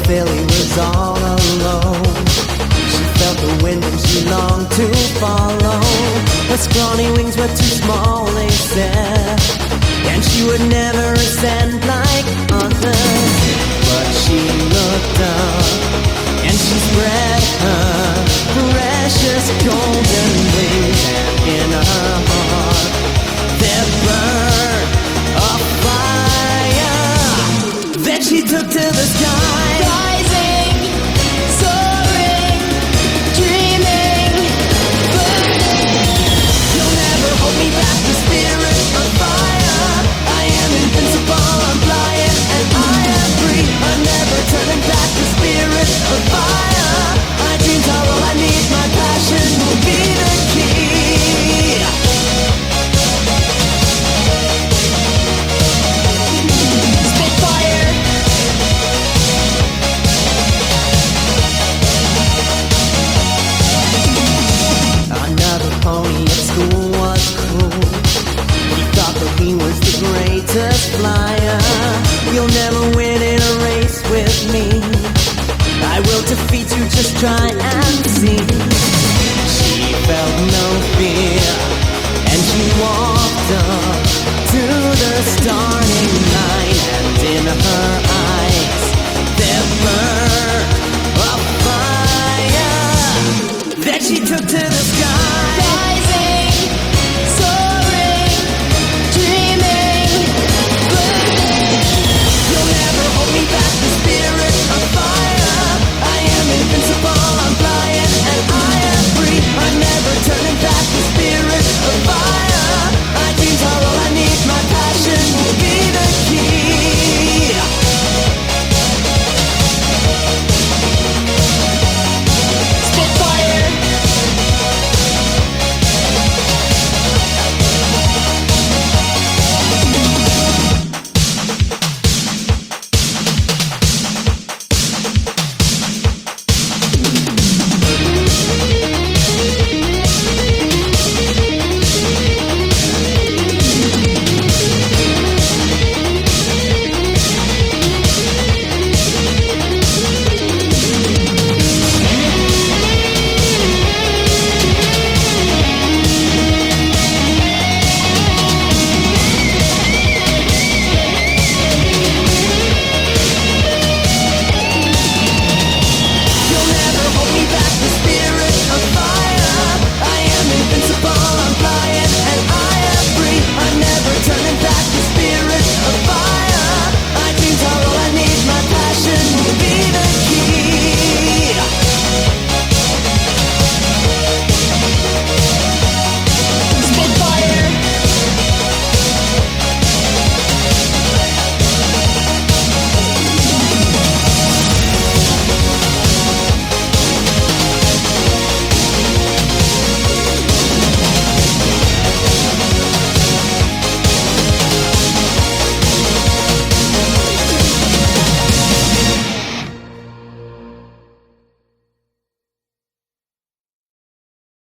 Philly was all alone. She felt the wind and she longed to follow. Her scrawny wings were too small, they said, and she would never ascend like others. But she looked up and she spread her precious golden wings, and in her heart there burned a fire that she took to the sky. Rising, soaring, dreaming, burning. You'll never hold me back, the spirit of fire. I am invincible, I'm flying, and I am free. I'm never turning back, the spirit of fire. My dreams are all I need, my passion will be the key. Spitfire. Another pony at school was cruel. He thought that he was the greatest flyer. You'll never win in a race with me. I will defeat you, just try